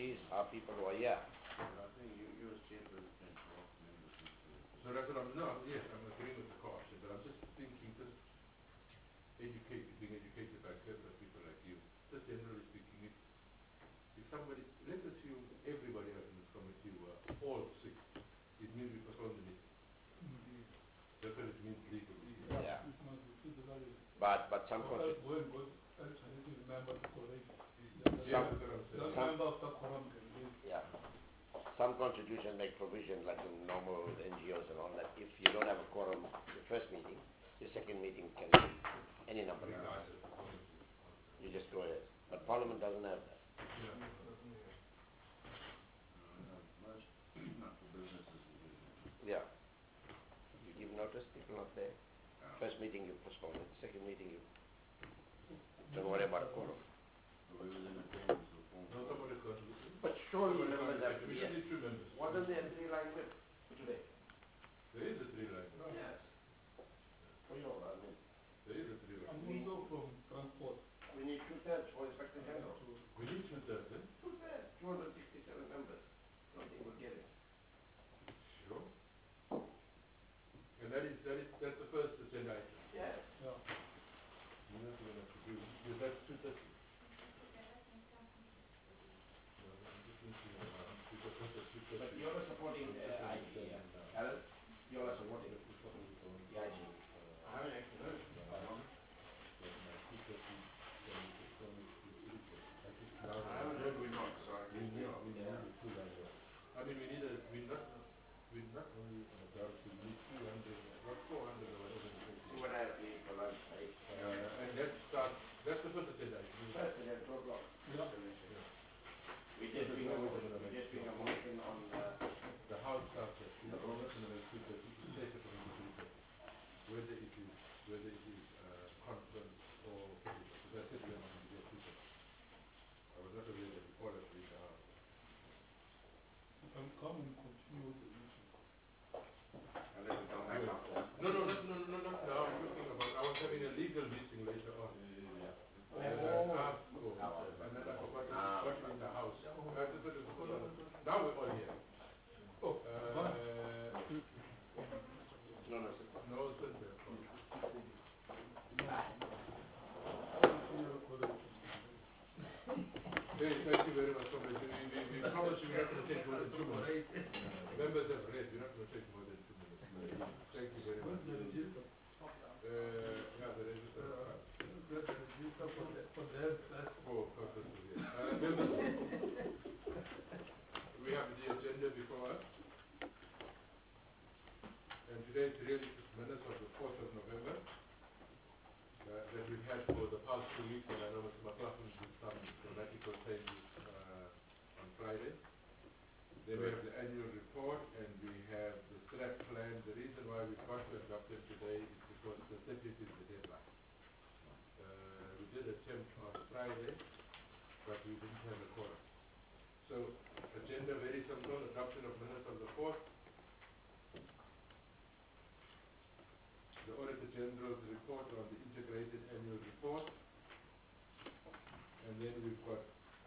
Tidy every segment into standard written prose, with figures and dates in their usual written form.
these are people who are here. I think you as chairperson can talk members into. So that's what I'm, no, yes, I'm agreeing with the co-option, but I'm just thinking, just being educated by clever people like you, just generally speaking, if somebody, let's assume everybody else in this committee were all sick, it means we postpone the meeting. That's what it means legally. Yeah. It must be physically. But some Because constitution. when God actually remember the quorum. Yeah, that's what I'm saying. The member of the quorum can leave. Yeah. Some constitutions make provision, like in normal NGOs and all that. If you don't have a quorum the first meeting, the second meeting can be any number. Regardless. You just go ahead. But Parliament doesn't have that. Yeah. Most, not for businesses will do that. Yeah. You give notice, people not there. First meeting you postpone it. Second meeting you don't worry about a quorum. So we was in attendance for form. No, somebody's got to listen. But surely Somebody's members got have to we be should here. need two members. Wasn't there 3 line whip today? There is a 3-line. Yes. For you, I mean, There is a 3-line. I'm also from transport. we need 2/3 for Inspector General. We need 2/3, eh? 2/3, 267 members. Don't think we'll get it. Sure. And that's the first agenda item. Yes. Yeah. You know what we're going to have to do. Yeah, that's 2:30. No, I'm just thinking because that's at 2:30. But you're supporting IG, yeah. Alan, you're supporting the IG. I haven't actually heard. I haven't heard we're not, so I think we are. Yeah. I mean, we're not only on a doubt, we need 200, what 400 or whatever it is. 2.5 need for lunch, right? And that starts, that's the first agenda item. First, and then 2 o'clock. Yeah. We just doing a motion on The house starts at the roads. 2:30, later for 2:30. Whether it is conference or physical. Because I said we are not going to get 2:30. I was not aware that we all have to read the house. You can come and continue the meeting. Unless we come back after. No, not now. I'm talking about, I was having a legal meeting later on. And I asked for, and then I forgot to in the house. I just said, now we're all here. Oh, No, sir. No, sir. Hey, thank you very much, Comrade. We promise you we're not going to take more than 2 minutes. Members have read, we're not going to take more than 2 minutes. Thank you very much. the register. Yeah, the register. The register for their first. For purposes, yes. Members, we have the agenda before us. And today it's really just minutes of the 4th of November that we've had for the past 2 weeks, and I know Mr. McLaughlin did some grammatical changes on Friday. Then we have the annual report, and we have the SRAP plan. The reason why we've got to adopt it today is because the 30th is the deadline. We did attempt on Friday, but we didn't have a quorum. So, agenda very simple, adoption of minutes of the 4th. The Auditor General's report on the integrated annual report. And then we've got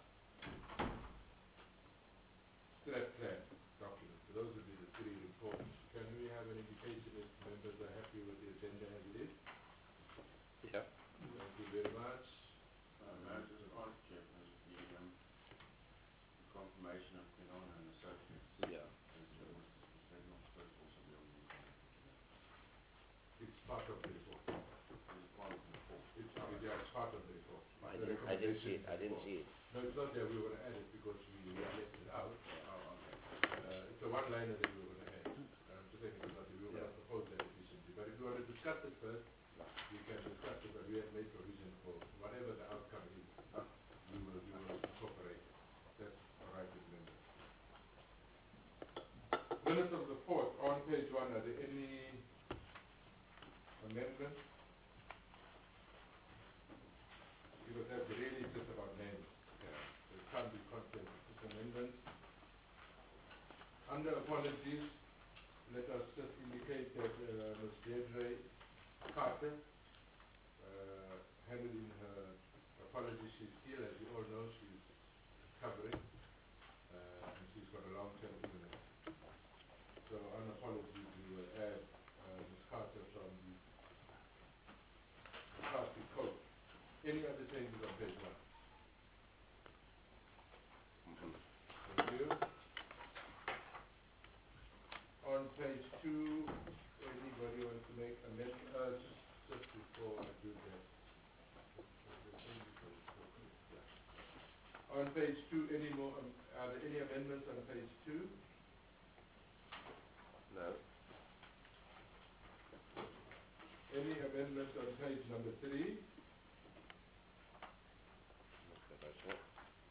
STRAT plan document. So those would be the 3 reports. Can we have an indication if members are happy with the agenda as it is? Yeah. Thank you very much. I just asked Chairperson the confirmation of Pinon and Associates. Yeah. Was that not supposed to also be on the agenda for today? It's part of the report. Is it part of the report? It's part of the report. I didn't see it. No, it's not there. We were going to add it because we left it out. Oh, okay. It's a one-liner that we were going to add. Just thinking about it. We were going to propose that efficiently. But if you want to discuss it first, we can discuss it. But we have made provision for whatever the outcome is. We will incorporate it. That's all right with members. Minutes of the 4th, on page 1, are there any amendments? Because that's really just about names. There can't be content, just amendments. Under apologies, let us just indicate that Ms. Deirdre Carter handed in her apology. She's ill, as you all know, she's recovering. changes on page 1? Mhm. Thank you. On page 2, anybody wants to make amendments? Just before I do that. Yeah. On page 2, any more? Are there any amendments on page 2? No. Any amendments on page number 3? Not that I saw.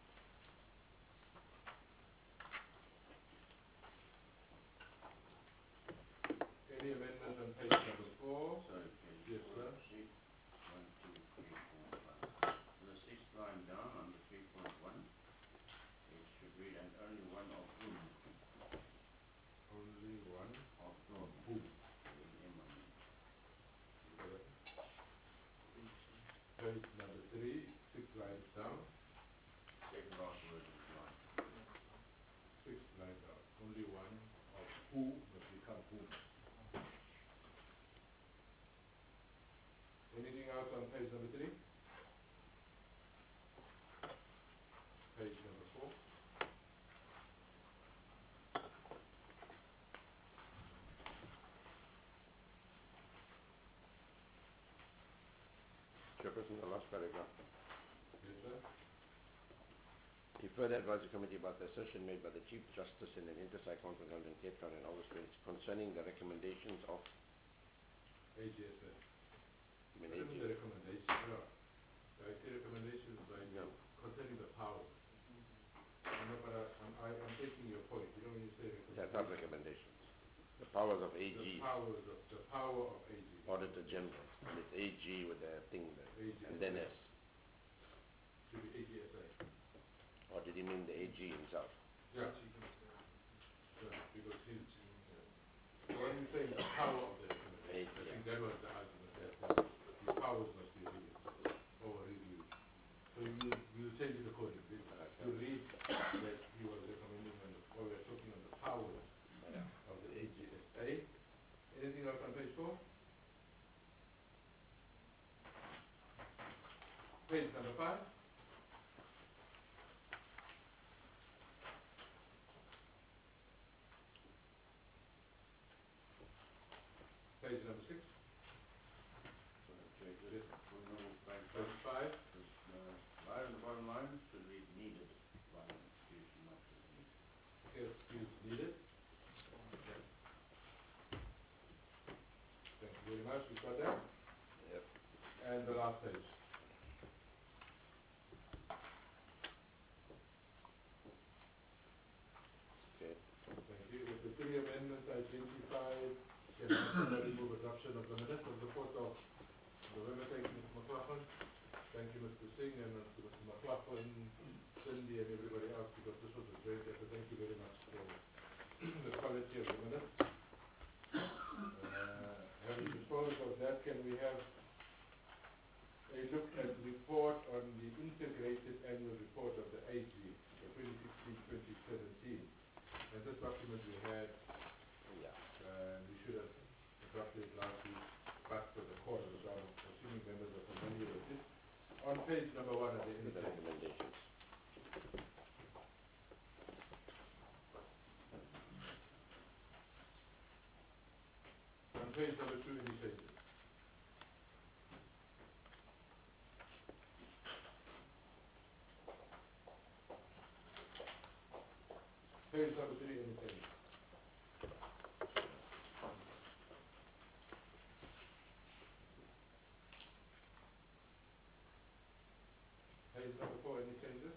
Any amendments on page number 4? Sorry, page Yes, four, sir. six, 1, 2, 3, 4, 5. The sixth line down on the 3.1, it should read, and only one of whom, Only one of of whom, whom? with M on it. Page number 3, 6 lines down. Second last word is line. 6 lines down. Only one of who must become whom. Anything else on page number 3? Page number 4. Chairperson, the last paragraph. Yes, sir. He further advised the committee about the assertion made by the Chief Justice in an inter-side conference held in Cape Town in August 20 concerning the recommendations of AGSA. I mean, What is AG. the recommendation? No. I say recommendations like No. concerning the powers. No, but I'm taking your point. You know when you say They're not recommendations. recommendations. The powers of AG, The power of AG. Auditor General, and it's AG with the thing there, AG. and then S. Should be AGSA. Or did he mean the AG himself? Yeah. Yeah, because he's, so when you say the power of the recommendation, I think that was the argument, that the powers must be reviewed or reviewed. So you change it accordingly. You read that he was recommending, or we're talking on the powers of the AGSA. Anything else on page 4? Page number 5. Page number 6. Sorry, Chair, Yes. just for normal page Page 5. this line on the bottom line should read needed by an institution, not just needed. Yes, is needed. Thank you very much. We've got that. Yep. And the last page. Okay. Thank you. With the 3 amendments identified, can I move adoption of the minutes of the 4th of November? Thank you, Mr. McLaughlin. Thank you, Mr. Singh, and to Mr. McLaughlin, Cindy, and everybody else, because this was a great effort. Thank you very much for the quality of the minutes. Having disposed of that, can we have a look at the report on the integrated annual report of the AG for 2016-2017? And this document we had, Yeah. we should have adopted it last week, but for the quarter, so I'm assuming members are familiar with it. On page number 1 of the With the integrated. recommendations. On page number 2, any changes? Page number 3, any changes? Page number 4, any changes?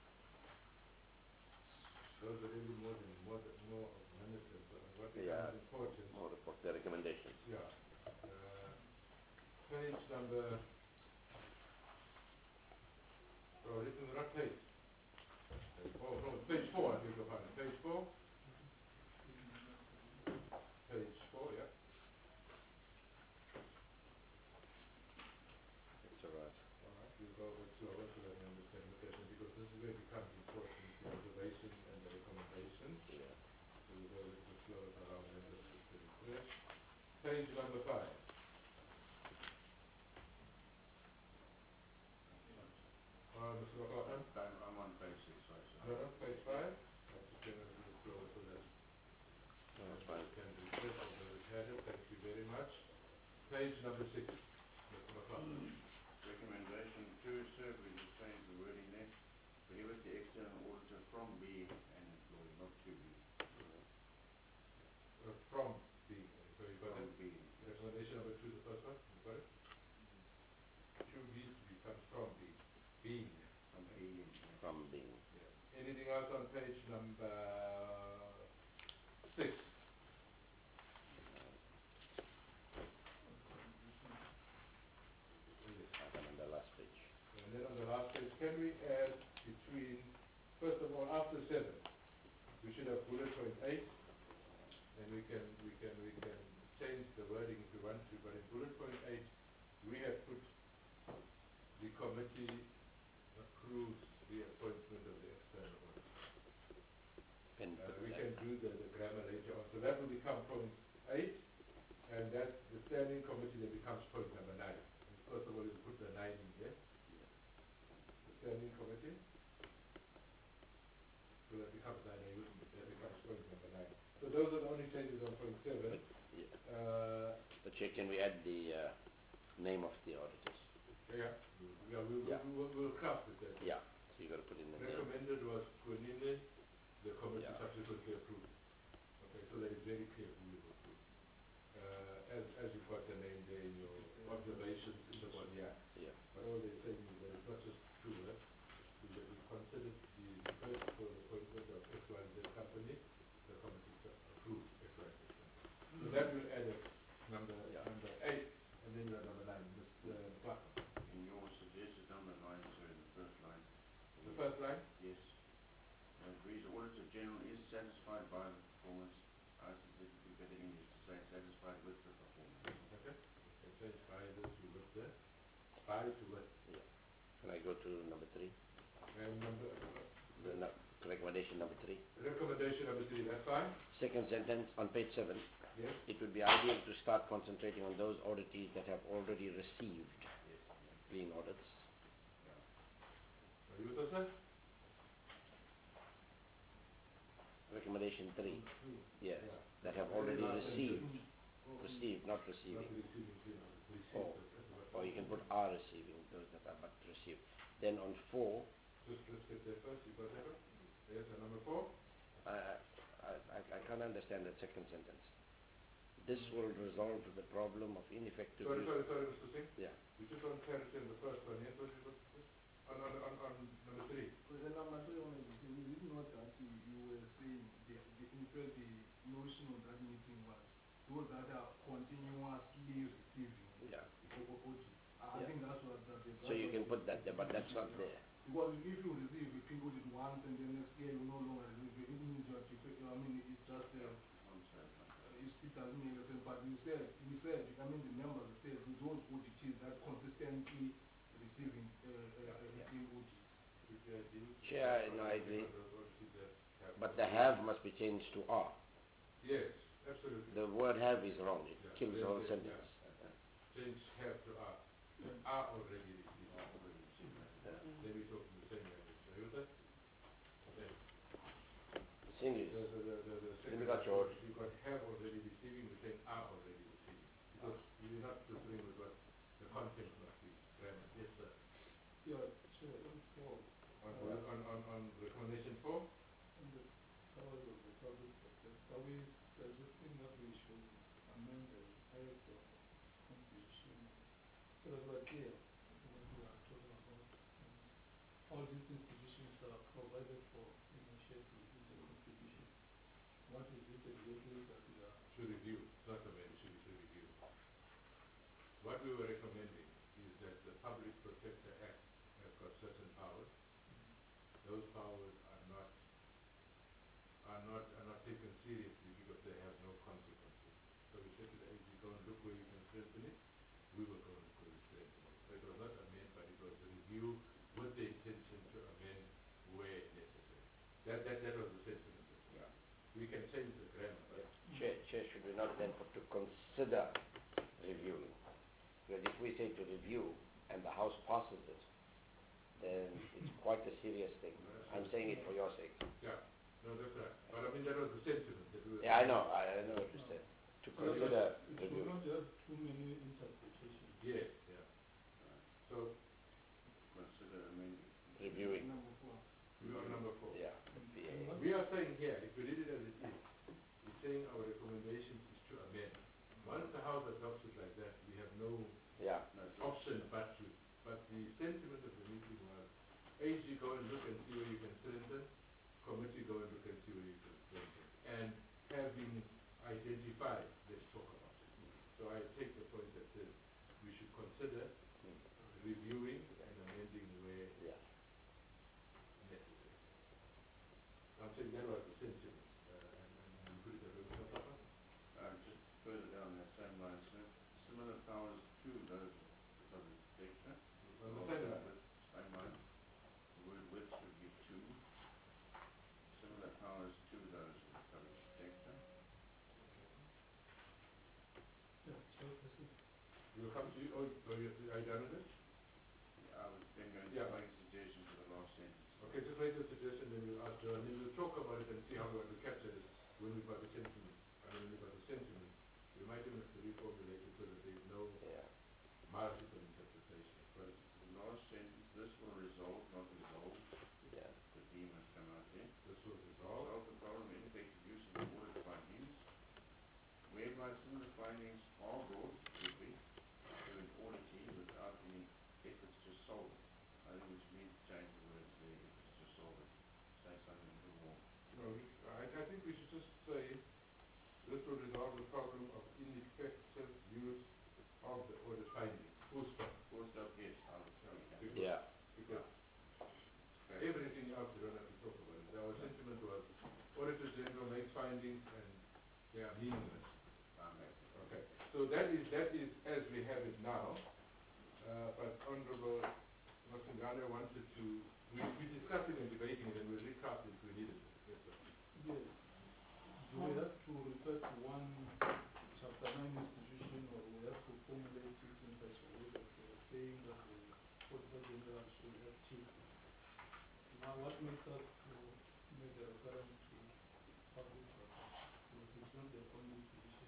Those are really more of minutes and what Yeah. becomes important. More report, the recommendations. Yeah. Page number, oh, it's in the right page. Oh, no, page 4, I think you'll find it. Page 4? Page 4, yeah. It's all right. All right, we'll go a bit slower so that we understand the question, because this is where it becomes important, the observations and the recommendations. Yeah. So we'll go a little bit slower to allow members to get it clear. Page number 5. Mr. McLaughlin? I'm on page 6, sorry, sir. No, no, page 5. I'm just going to move it forward so that That's I fine. can refresh on those who've had it. Thank you very much. Page number 6, Mr. McLaughlin. Recommendation 2, sir, we just change the wording there. Prohibit the external auditor from being an employee, not to be. From being, so you got From it? being. Recommendation number 2, the first one, you got it? To be becomes from being. Being. From being. From being. Yeah. Anything else on page number 6? Yes. And on the last page. And then on the last page, can we add between, first of all, after 7, we should have bullet point 8, and we can change the wording if we want to, but in bullet point 8, we have put the committee approves the appointment of the external auditor. Can put We that. can do the grammar later on. So that will become point 8, and that's the standing committee that becomes point number 9. And first of all, you put the 9 in there. The standing committee. So that becomes 9, and that becomes point number 9. So those are the only changes on point 7. Yeah. But Chair, can we add the name of the auditors? Yeah, we'll craft it then. Yeah. So you got to put in the name. Recommended was Kunile, the committee Yeah. subsequently approved. Okay, so that is very clear who you approve. As you've got the name there in your observations in the body, yeah. Yeah. But all they're saying is that it's not just true, that we considered the request for the appointment of XYZ company, the committee approved XYZ company. So that will add a number 8, and then you have number 9, Mr. McLaughlin. In your suggested number 9, sir, in the first line. The first line? Yes. Agrees the Auditor General is satisfied by the performance. I suggest we better English to say satisfied with the performance. Okay. Okay, change by this to with the, by to with. Yeah. Can I go to number 3? And number, Recommendation number 3. recommendation number 3, that's fine? Second sentence on page 7. Yes? It would be ideal to start concentrating on those auditees that have already received clean audits. Are you with us, sir? Recommendation 3. Yes. Yeah. That have Very already last received. sentence. Received, not Not receiving. receiving clean audit, received. Oh. Or you can put are receiving, those that are but received. Then on 4, Let's get there first, you got that one? Yes, and number 4? I can't understand that second sentence. This will resolve the problem of ineffective Sorry, use. Mr. Singh. Yeah. You just want clarity on the first one, yes? What is it? On number 3. Because the number 3 one is it not that you were saying in fact the notion of that meeting was those that are continuously receiving Yeah. OT. I Yeah. think that's what that is. So you can put that there, but that's not there. Because if you receive a pin audit once and then next year you no longer receive it, it means you have to, I mean, it's just, One side, one side. it doesn't make sense. But you said, I mean, the members said those auditees that consistently receiving pin audit. Chair, no, I agree. But the have must be changed to are. Yes, absolutely. The word have is wrong. It Yeah, kills the whole yeah. sentence. Change have to are. Are already received. Already seen that. Then we talk in the same language. Are you with that? Okay. It's English. The second me got yours. you got have already receiving, we say are already receiving. Because you're not disagreeing with what the content must be. Grammar. Yes, sir. Yeah, sure. On recommendation 4? And the powers of the public sector, are we suggesting that we should amend the title of the constitution so that we're clear what we are talking about? All these institutions are provided for in a shared in the constitution. What is it exactly that we are? To review, not amend, should be to review. What we were recommending is that the Public Protector Act has got certain powers. Those powers are not taken seriously because they have no consequences. So we said to the AG, go and look where you can strengthen it. We will go and look where we strengthen it. So it was not amend, but it was a review with the intention to amend where necessary. That was the sentiment. Yeah. We can change the grammar, but Chair, should we not then put to consider reviewing? Because if we say to review and the House passes it, then it's quite a serious thing. I'm saying it for your sake. Yeah, no, that's right. But I mean, that was the sentiment that we were. Yeah, I know what you said. To So that consider it should review. not have too many interpretations. Yes, yeah. So, Consider amending. Reviewing. Number 4. we are number 4. Yeah. And what- We are saying here, if we read it as it is, it's saying our recommendations is to amend. Once the House adopts it like that, we have no Yeah. No, it's option but to. But the sentiment of the meeting was, AG, go and look and see where you can strengthen, committee, go and look and see where you can strengthen. And having identified, let's talk about it. So I take the point that says we should consider reviewing and amending where Yeah. necessary. I'm saying that was the sentiment, and we put it as a just further down that same line, similar powers to those of the public protector. Understand that? Same line. The word with should be to. Similar powers to those of the public protector. Yeah, so this is, We'll come to you. Oh, are you done with it? I was then going to Yeah. make a suggestion for the last sentence. Okay, just make the suggestion, then we'll ask Joe, and then we'll talk about it and see how we want to capture it when we've got the sentiment. I mean, when we've got the sentiment, we might even have to reformulate it so that there's no Yeah. multiple interpretation. But The last sentence, this will resolve, not resolve. Yeah. The D must come out here. this was resolved. Solve the problem, ineffective use of the audit findings, whereby similar findings are brought to to an auditee without any efforts to solve it. I think we should need to change the words there, efforts to solve it. Say something a little more. No, I think we should just say, this will resolve the problem of ineffective use of the audit findings. Full stop. Full stop, yes, I would tell you. Because, Yeah. because Okay. everything else we don't have to talk about it. Our sentiment was, Auditor General makes findings and they are meaningless. Okay, so that is as we have it now, but Honorable Masingane wanted to, we discussed it and debating it and we recraft it if we needed it. Yes, sir. yes. Do we have to refer to one chapter 9 institution, or we have to formulate it in such a way that we are saying that the Auditor General should have chief? Now, what makes us to make a reference to public records? Because it's not the only institution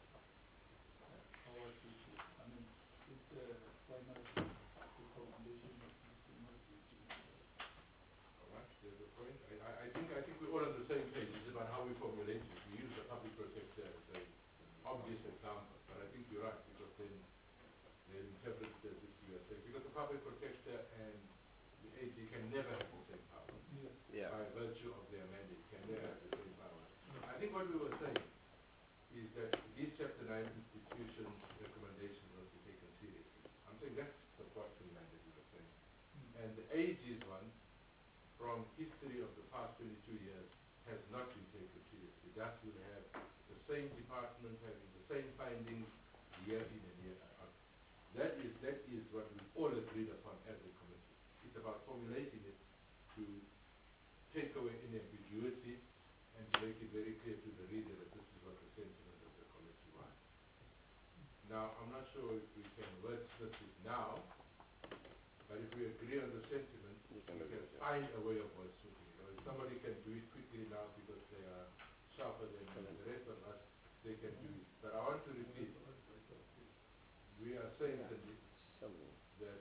power to issue. I mean, it's a final recommendation that must be changed. All right, there's a point. I think we're all on the same page. It's about how we formulate it. We use the public protector as an obvious example, but I think you're right, because then they interpret it as if we are saying, because the public protector and the AG can never have the same power. Yes. Yeah. By virtue of their mandate, can never have the same power. I think what we were saying is that these Chapter 9 institutions' recommendations must be taken seriously. I'm saying that's the bottom line that we were saying. And the AG's one, from history of the past 22 years, has not been taken seriously. That will have the same department having the same findings year in and year out. That is what we all agreed upon as a committee. It's about formulating it to take away any ambiguity and to make it very clear to the reader that this is what the sentiment of the committee was. Now, I'm not sure if we can wordsmith it now, but if we agree on the sentiment, we can find a way of wordsmithing it. Or if somebody can do it quickly now because they are sharper than the rest of us, they can do it. But I want to repeat, we are saying that the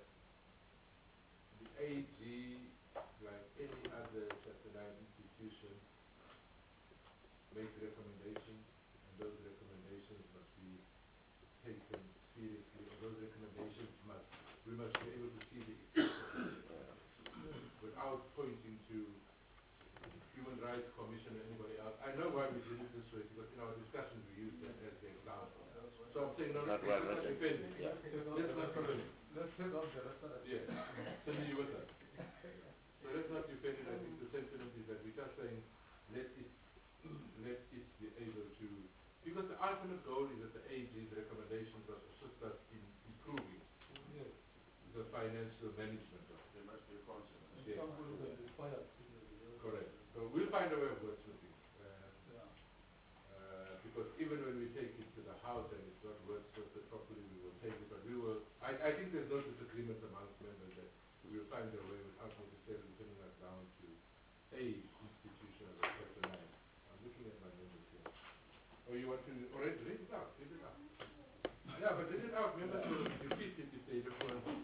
AG, like any other Chapter 9 institution, makes recommendations, and those recommendations must be taken seriously, or those recommendations we must be able to see the effect of it without pointing to Human Rights Commission or anybody else. I know why we did it this way, because in our discussions we used that as the example. So I'm saying, no, Not let's well not written. defend it. Yeah. Let's not defend it. Let's take out the reference. Yes, Cindy, you with us? So let's not defend it. I think the sentiment is that we're just saying, let it be able to, because the ultimate goal is that the AG's recommendations must assist us in improving Yes. the financial management of it. There must be a consequence. And Yeah. somebody can be fired. Correct. So we'll find a way of wordsmithing. Yeah. Because even when we take it to the House and it's not wordsmithed properly, we will take it. But we will, I think there's no disagreement amongst members that we'll find a way without necessarily putting us down to a institution of a chapter 9. I'm looking at my members here. Oh, you want to already read it out? Read it out. Yeah, but read it out. Members will defeat it if they don't want to.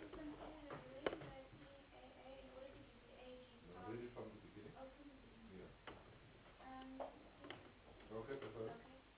No, read it from the beginning. Yeah. Okay, that's all.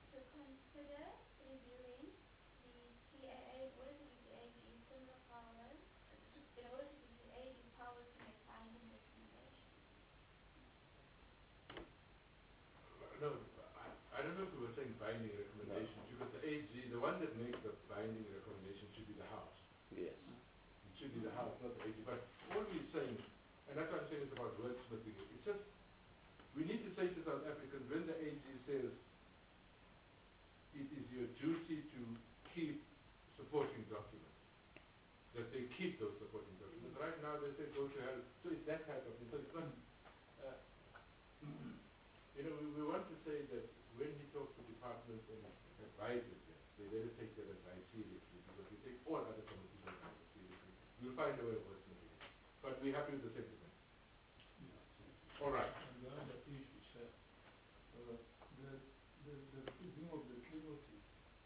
No, I don't know if we were saying binding recommendations, because the AG, the one that makes the binding recommendation should be the House. Yes. It should be the House, not the AG. But all we're saying, and that's what I'm saying, is about wordsmithing it. It's just, we need to say to South Africans, when the AG says it is your duty to keep supporting documents, that they keep those supporting documents. Right now they say go to hell. So it's that type of thing. So it's not, you know, we want to say that when he talks to departments and advises them, they better take their advice seriously, because we take all other committees' advice seriously. We'll find a way of working with it. But we're happy with the sentiment. Yeah. All right. And the other issue, sir, the refusing of the clean audit,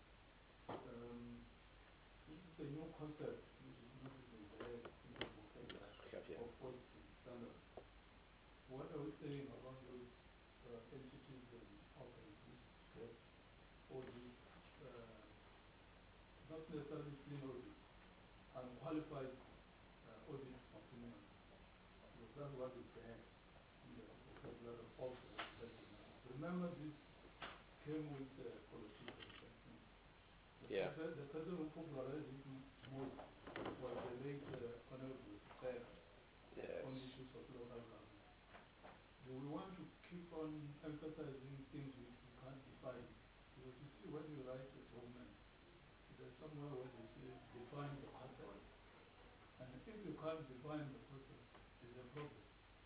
this is a new concept which is not even there in the vocabulary of auditing standards. What are we saying about those entities and organizations that audit, not necessarily clean audit, unqualified audit opinion? Because that's what is there in the vocabulary of the legislation. Remember, this came with the political assessment. Yeah. The person who popularized it most was the late Honorable Sarah on Yes. issues of local government. Do we want to keep on emphasizing things which we can't define? Because you see, when you write a document, there's somewhere where they say define the concept. And if you can't define the concept, there's a problem.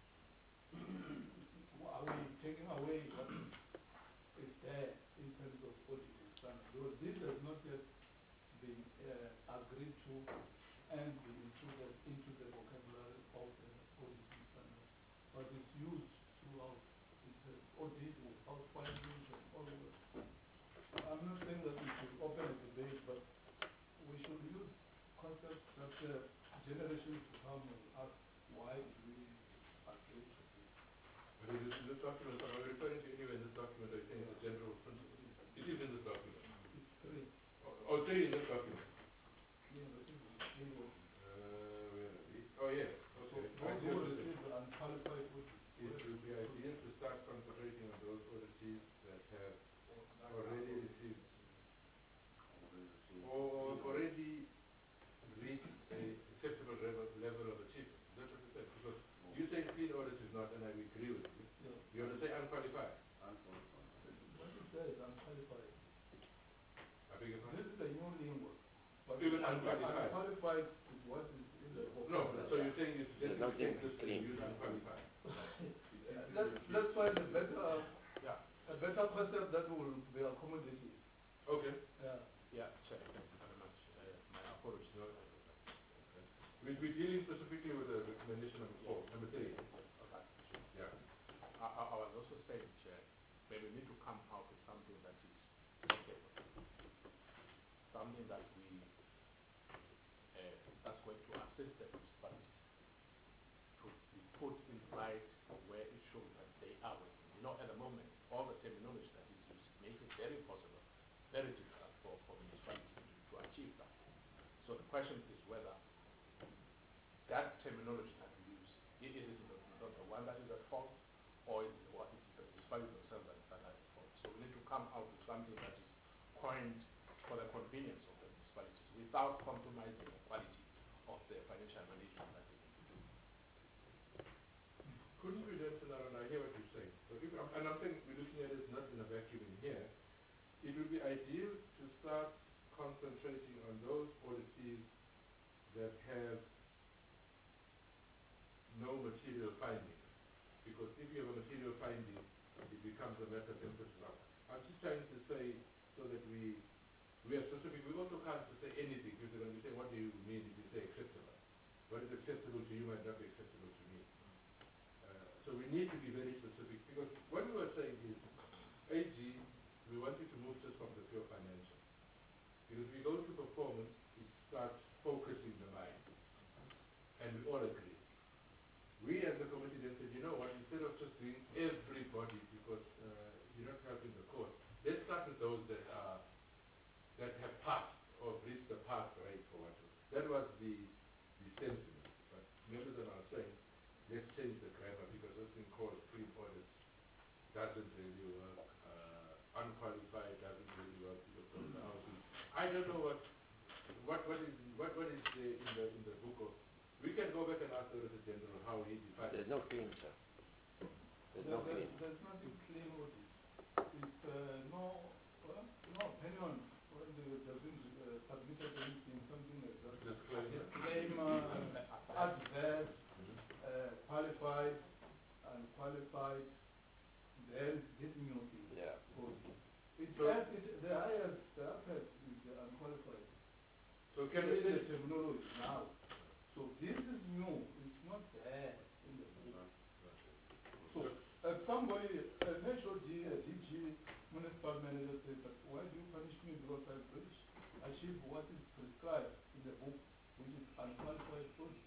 Are we taking away what is there in terms of auditing standards? Because this has not yet been agreed to and be included into the vocabulary of the auditing standards. But it's used throughout. It says audit without findings and all of that. I'm not saying that we should open a debate, but we should use concepts that generations to come will ask, why do we agree to this? But it is in this document, are we referring to anywhere in this document, I think it's a general principle. It is in this document. It's three. Oh, three in this document. Clean audit, clean audit. Where are we? Oh, yes. Okay. Those who receive the unqualified audit. It would be ideal to start concentrating on those auditees that have already received or already reached a acceptable level of achievement. That's what you said. Because you say clean audit is not, and I agree with you. Yeah. You want to say unqualified? What it says, unqualified. I beg your pardon? This is a new lingo. But Even unqualified. Unqualified is what is in the No, vocabulary. so you're saying it's There's definitely nothing this to clean. use unqualified. Let's find a better concept that will be accommodated. Okay. Yeah. Yeah, Chair, thank you very much. My apologies. No, okay. We're dealing specifically with the recommendation number 3. Okay. Yeah. I was also saying, Chair, maybe we need to come out with something that is okay. Something that that's going to assist the municipalities to be put in right where it shows that they are working. You know, at the moment, all the terminology that is used makes it very impossible, very difficult for municipalities to achieve that. So the question is whether that terminology that we use, is it not the one that is at fault, or is it what it is the municipalities themselves that are at fault? So we need to come out with something that is coined for the convenience of the municipalities without compromising the quality of the financial management that they need to do. Couldn't we then, and I hear what you're saying, so if, and I'm saying we're looking at it not in a vacuum in here, it would be ideal to start concentrating on those auditees that have no material findings. Because if you have a material finding, it becomes a matter of emphasis. I'm just trying to say so that we are specific. We also can't just say anything, because they're going to be saying, what do you mean if you say acceptable? What is acceptable to you might not be acceptable to me. So we need to be very specific, because what we were saying is, AG, we want you to move just from the pure financial. Because we go to performance, it starts focusing the mind. And we all agree. We as a committee then said, you know what, instead of just doing everybody, because you're not helping the cause, let's start with those that have passed or reached the pass rate for what. That was the sentiment. But members are now saying, let's change the grammar, because this thing called free audits doesn't really work. Unqualified doesn't really work because of the houses. I don't know what is in the book of. We can go back and ask the Auditor General how he defines. There's no clean, sir. There's no clean. There's nothing clean audit. It's no opinion when there's been submitted anything, something like that. Disclaimer, adverse, qualified, unqualified, then this new thing. Yeah. The highest, the uppermost is the unqualified. So can we we say say terminology now? So this is new. It's not there in the book. So if somebody, an HOD, a DG, municipal manager says that why do you punish me because I achieve what is prescribed in the book, which is unqualified audit.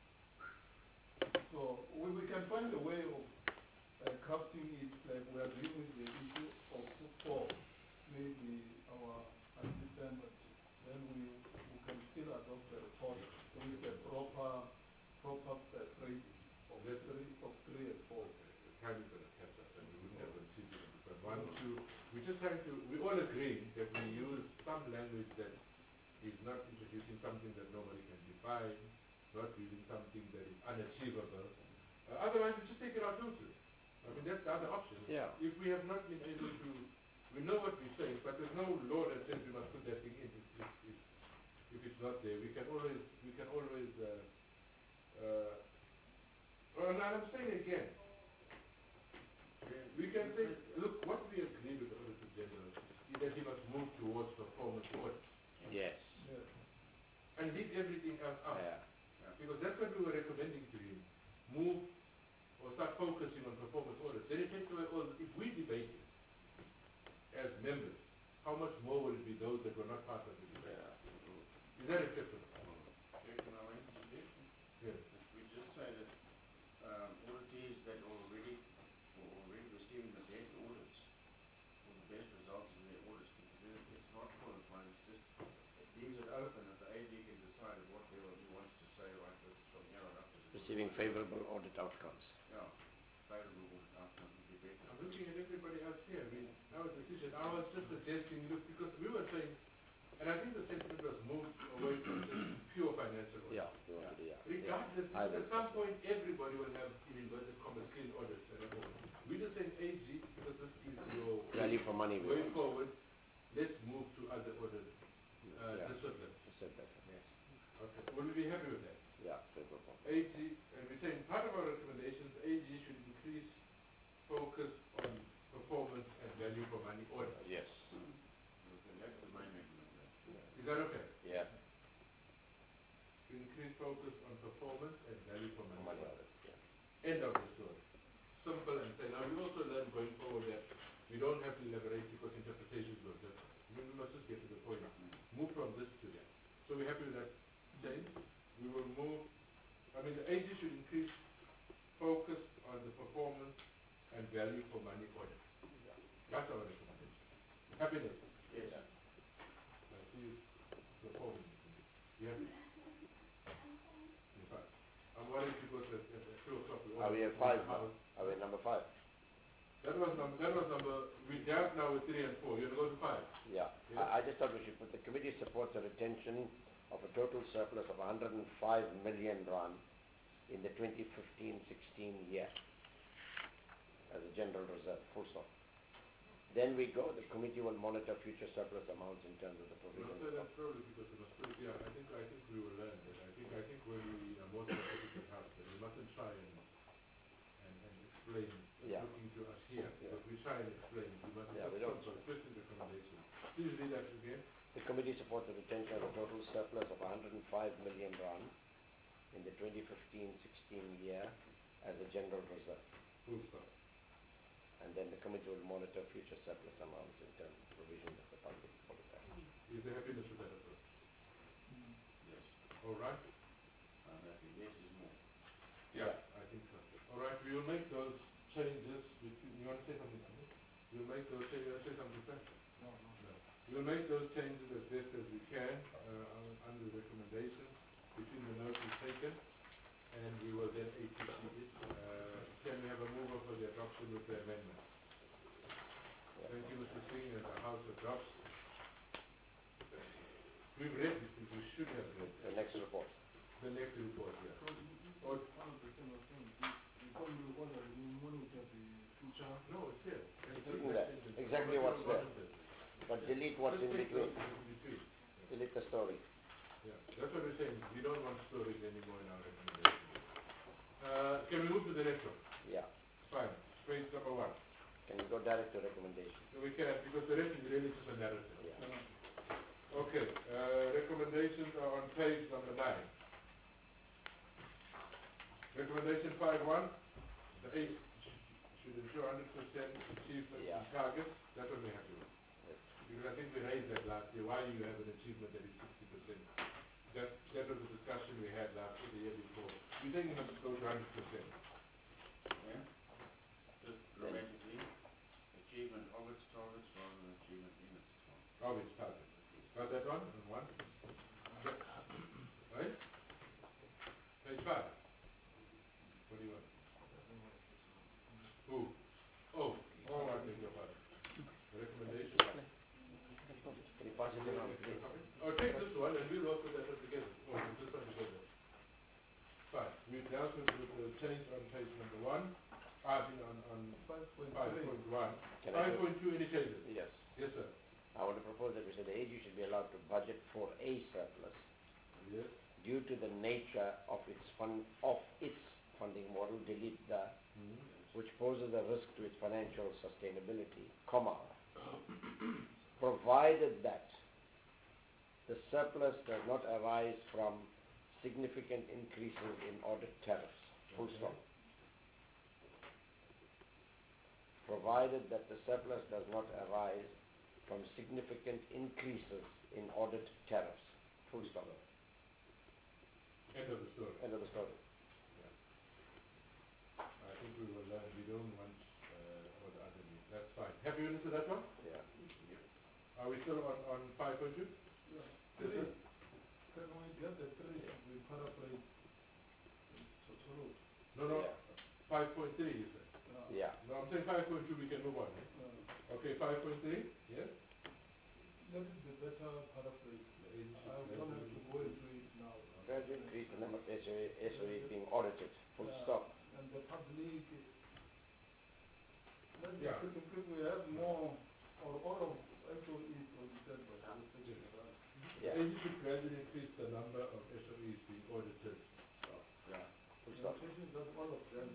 So we can find a way of crafting it like we are doing with the issue of football, maybe our assistant, but then we can still adopt a report with a proper phrasing of three and four. time is going to catch us and we wouldn't have continued. But one, two, we all agree that we use some language that is not introducing something that nobody can define, not using something that is unachievable. Otherwise, we just take it out totally. I mean, that's the other option. Yeah. If we have not been able to, we know what we're saying, but there's no law that says we must put that thing in. If it's not there, we can always, and I'm saying again, we can say, look, what we agree with the Auditor General is that he must move towards performance audit Yes. and leave everything else out. Yeah. Because that's what we were recommending to him. Move or start focusing on performance audits. Then it takes away all, if we debate it as members, how much more will it be those that were not part of the debate? Yeah. Is that acceptable? Can I make a suggestion? Yes. We just say that auditees that already receiving the best audits or the best results in their audits, because it's not qualified, it leaves it open that the AG can decide at what level he wants to say, right, from here on up. Receiving favorable audit outcomes. Yeah, favorable audit outcomes would be better. I'm looking at everybody else here. Our decision, I was just suggesting, look, because we were saying, and I think the sentiment was moved away from just pure financial audit. Yeah. We want to do, yeah. Regardless, I at some point everybody will have, in inverted commas, clean audits and all. We just saying AG, because this is your Value for money. way forward, let's move to other audit Yeah. disciplines. I said that. Yes. Okay, will we be happy with that? Yeah. Favorable. AG, and we're saying part of our recommendations, AG should increase focus on performance and value for money audit. Yes. Okay, that's the main recommendation. Is that okay? Yeah. To increase focus on performance and value for money Money audit. audit. Yeah. End of the story. Simple and plain. Now we also learn going forward that we don't have to elaborate because interpretations were different. We must just get to the point. Move from this to that. So we're happy with that change. We will move, the AG should increase focus on the performance and value for money audit. That's our recommendation. Happiness. Yes. I see you performing. You happy? In fact, I'm worried because at 2 o'clock Are we at 5 now? Are we at number 5? That was number, we dealt now with 3 and 4. You're going to go to 5? Yeah. Yeah. I just thought we should put the committee supports a retention of a total surplus of 105 million rand in the 2015-16 year as a general reserve, full stop. Then we go, the committee will monitor future surplus amounts in terms of the provision. No, that's probably because we must put it, yeah, I think we will learn that. I think when we are more specific in house, that we mustn't try and explain, Yeah. looking to us here, Yeah. but we try and explain, we must Yeah, we don't. consistent recommendation. Please read that again. The committee supports the retention of a total surplus of 105 million rand in the 2015-16 year as a general reserve. Full stop. And then the committee will monitor future surplus amounts in terms of provision of the public for the tax. Is there happiness with that approach? Yes, All right? I'm happy. Less is more. Yeah, I think so. All right, we will make those changes between, you want to say something, Amit? We'll make those changes, you want to say something, Frank? No. We'll make those changes as best as we can, under recommendations between the notes we've taken, and we will then ATC it. Can we have a mover for the adoption with the amendment? Thank you, Mr. Singh, and the House adopts. We've read this, we should have read The next report. the next report, yeah. So Or, one of the things was saying, you told me what are the monitor the future. no, it's here. It's in there. Exactly what's there. But delete what's in between. Delete the story. Yeah, that's what we're saying. We don't want storage anymore in our recommendation. Can we move to the next one? Yeah. Fine. Page number 1. Can you go direct to recommendation? So we can, because the rest is really just a narrative. Yeah. Okay, recommendations are on page number 9. Recommendation 5.1, the 8 should ensure 100% achievement in Yeah. targets. That's what we're happy with. Yes. Because I think we raised that last year. Why you have an achievement that is 60%? That was the discussion we had last year, the year before. We think it must go to 100%. Yeah? Just grammatically, achievement of its targets rather than achievement in its targets. Of its target. Got that one? On 1? Right? Page 5. What do you want? Who? Oh, I beg your pardon. The recommendation. Can you pass it around, please? Oh, take this one and we'll work with that one together. Oh, with this one together. Fine. We've dealt with the change on page number 1. I think on 5.1. Can I do- 5.2, any changes? Yes. Yes, sir. I want to propose that we say the AG should be allowed to budget for a surplus Yes. due to the nature of its funding model, delete the, which poses a risk to its financial sustainability, comma, provided that the surplus does not arise from significant increases in audit tariffs, full Okay. stop. Provided that the surplus does not arise from significant increases in audit tariffs, full stop. End of the story. End of the story. I think we will learn. We don't want all the other needs. That's fine. Happy with that one? Yeah. Are we still on 5.2? Yeah. Yes, sir. Can we get the 3 we paraphrase? Sotoro. No. Yeah. 5.3 you said. Yeah. No, I'm saying 5.2 we can move on. Eh? Okay, 5.3? Yes? Let it be better paraphrase. The agency I don't have to go into it now. Gradually increase the number of SOEs being audited, full stop. And the public, let Yeah. if we have more, or all of SOEs audited by the state. The Yeah. agency should gradually increase the number of SOEs being audited. Yeah. Full The stop. intention that all of them.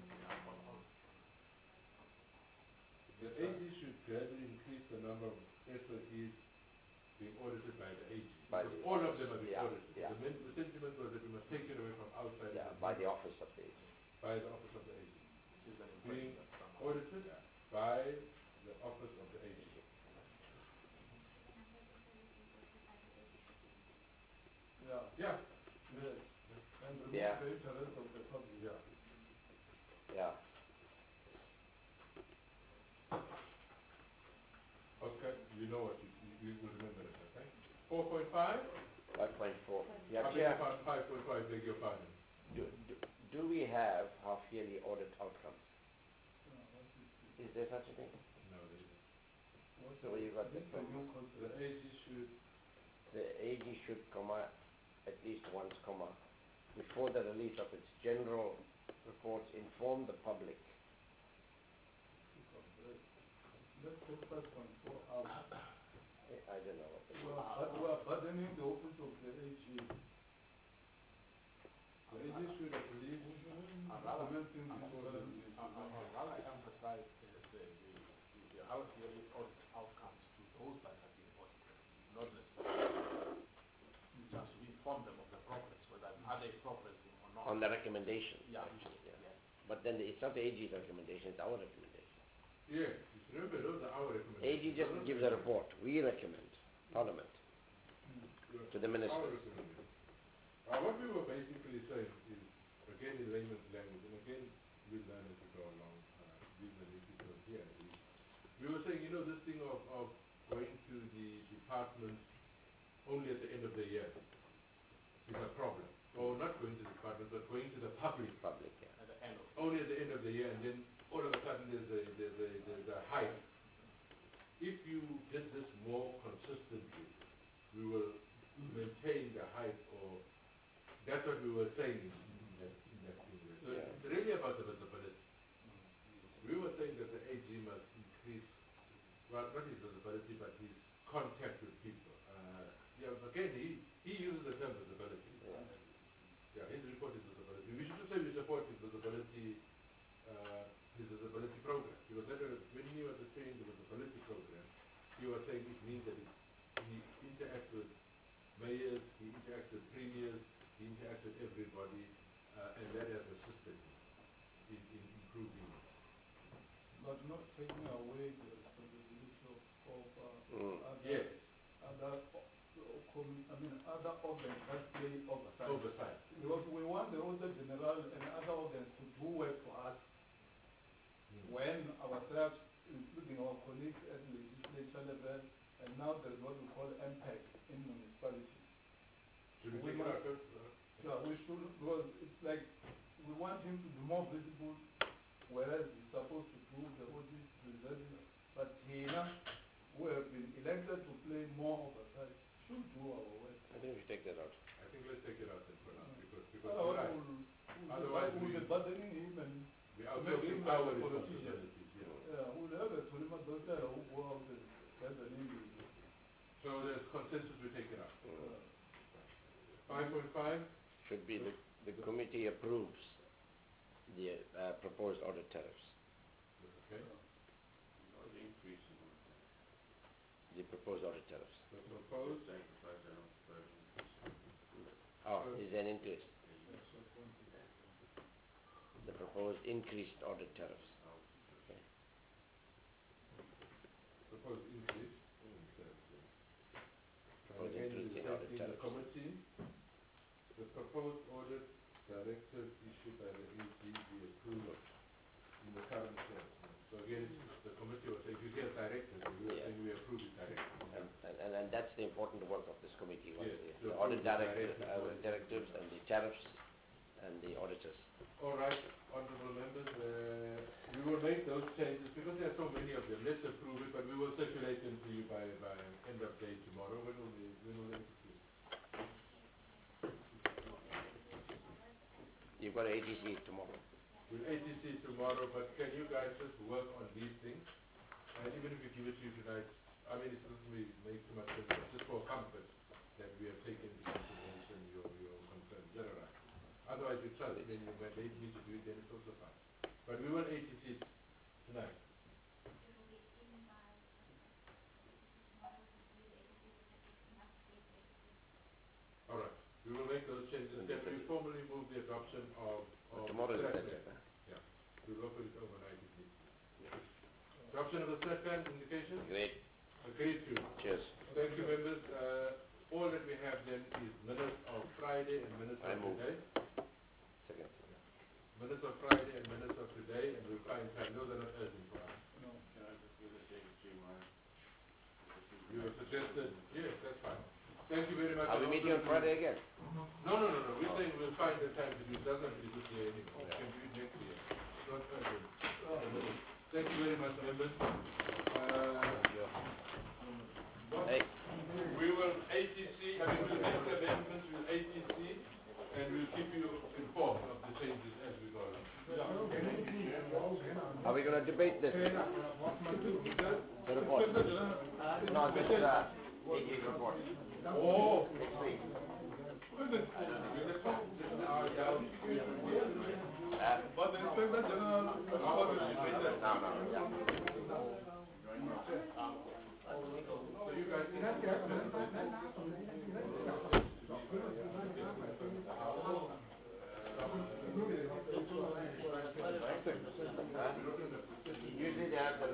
The AG should gradually increase the number of SOEs being audited by the AG. By Because the all of office, them are being yeah, audited. yeah. The sentiment was that we must take it away from outside. Yeah, and by the office of the AG. by the office of the AG. This is an Being impression that someone. audited by the office of the AG. Yeah. Yeah. Yes. And remove Yeah. the interest of the public. Yeah. Yeah. Okay, you know what you remember it, okay? 4.5? 5.4. Yeah, I beg Chair, your pardon, 5.5, beg your pardon. do we have half-yearly audit outcomes? Yeah, what is Is there such a thing? No, there isn't. What's So you got this the is a new The concept. AG should, The AG should, at least once, before the release of its general reports, inform the public. Let's take 5.4 out. I don't know what We are burdening the office of the AG. the AG should at least, Implementing this I'd rather emphasize the half-yearly audit outcomes to those that have been audited, not necessarily just to inform them of the progress, whether are they progressing or not. On the recommendation. Yeah, Actually, yeah. yeah. But then it's not the AG's recommendation, it's our recommendation. Yeah, remember, those are our AG recommendations. just Those are gives the- a report. We recommend, Parliament, Yeah, to the ministers. our recommendation. What we were basically saying is, again in layman's language, and again we'll learn as we go along, these are the people here, is we were saying, this thing of going to the departments only at the end of the year is a problem. Or not going to the department, but going to the public Public, yeah. At the end of only at the end of the year, and then all of a sudden there's a hike. If you did this more consistently, we will maintain the hype, or that's what we were saying in that thing. So Yeah. it's really about the visibility. We were saying that the AG must increase, well, not his visibility, but his contact with people. Again, he uses the term visibility. Yeah. Yeah, his report is visibility. We should say we support his visibility program. Because when he was saying the visibility program, he was saying it means that he interacts with mayors, he interacts with premiers, he interacts with everybody, and that has assisted him in improving. But not taking away the responsibility of Yes, other other organs that play oversight. oversight. Because we want the Auditor General and other organs to do work for us when ourselves, including our colleagues at legislature level, and now there is what we call MPEC in municipalities. Should we We take it must- out first? Yeah, we should, because it's like we want him to be more visible, whereas he's supposed to do the audit, presenting, but he now, who have been elected to play more oversight, should do our work. I think we should take that out. I think let's take it out then for now, because you're Otherwise, right. Otherwise we'll be we- burdening him and, We make outsource him our like a politician. responsibilities, yeah. we'll have a Tolima doctor who go out and get an individual. So there's consensus, we take it out. Mm. 5.5, Should be the committee approves the proposed audit tariffs, okay, Or the increase in one thing. the proposed audit tariffs. the proposed, Sacrifice that on further increase. Oh, is there an increase? That's what one thing. The proposed increased audit tariffs. Okay. proposed increase. Proposed And again, increase we in said audit in the tariffs. committee, the proposed audit directive issued by the AG be approved in the current term. So again, the committee was saying, if you get directive, we were Yeah. saying we approve it directly. And that's the important work of this committee, once Yes, the to audit approve the directives and the tariffs and the auditors. All right, honorable members, we will make those changes because there are so many of them. Let's approve it, but we will circulate them to you by end of day tomorrow. When will they approve? You've got an ATC tomorrow. With ATC tomorrow, but can you guys just work on these things? And even if we give it to you tonight, I mean, it doesn't really make too much sense, but just for comfort that we have taken into consideration your concerns. Is that all right? Otherwise, we trust when you mandate me to do it, then it's also fine. But we want ATC tonight. All right, we will make those changes. Then we formally move the adoption of Tomorrow is the the threat deadline. plan. Yeah, we'll look at it overnight if need be. Adoption of the threat plan indication? Great. Agreed to. Cheers. Thank you, members. All that we have then is minutes of Friday and minutes I of move. today. Second. Minutes of Friday and minutes of today, and we'll find time. Those are not urgent for us. No. Can I just do the secretary one? You have suggested, yes, that's fine. Thank you very much. Are we And meeting on also Friday again? No. We're saying we'll find the time to do it. Doesn't have to be this year anymore. We can do it next year. It's not urgent. Thank you very much, members. Hey, We will ATC, we'll make amendments with ATC, and we'll keep you informed of the changes as we go along. are we going to debate this? The report? No, this AG's report. Oh! Next week. But the Inspector General report is debated. No, yeah. So you guys can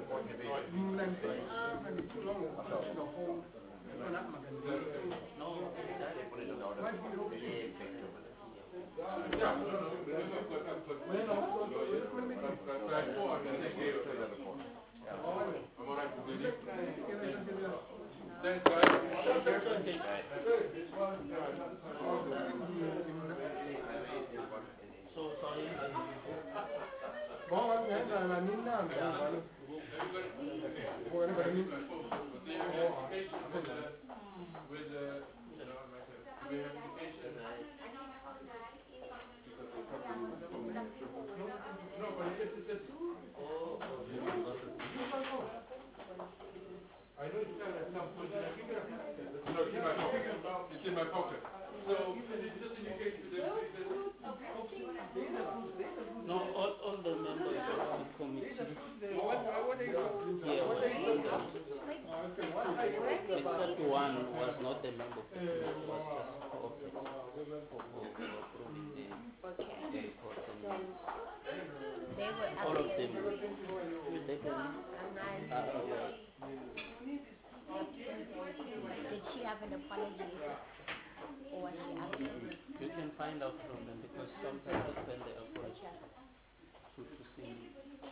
I know it's at some point. Did I pick it up? No, it's in my pocket. It's in my pocket. So, just indicate to them, please. No, all the members of the committee. Except one who was not a member of the committee, was just co-operating for approving the reports and minutes. All of them. Did she have an apology? Or was she absent? You can find out from them because sometimes when they apologize to see.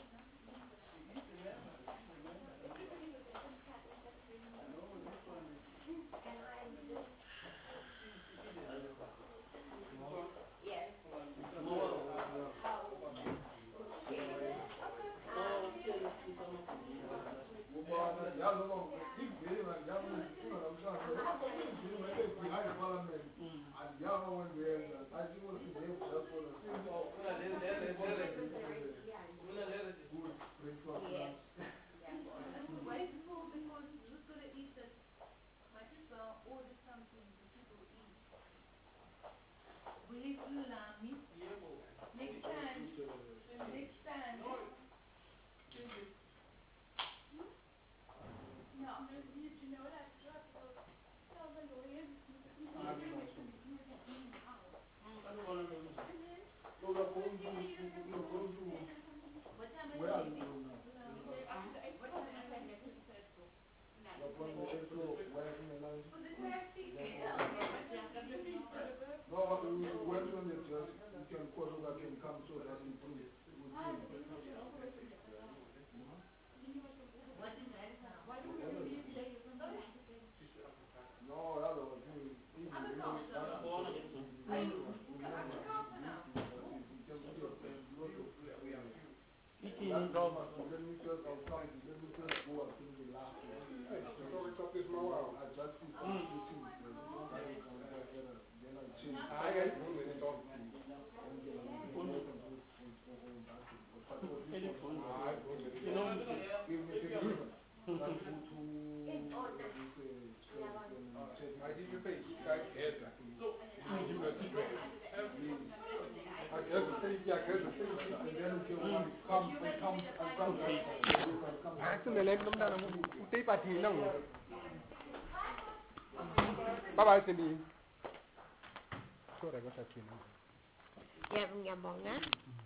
Bye-bye, Cindy. Ya,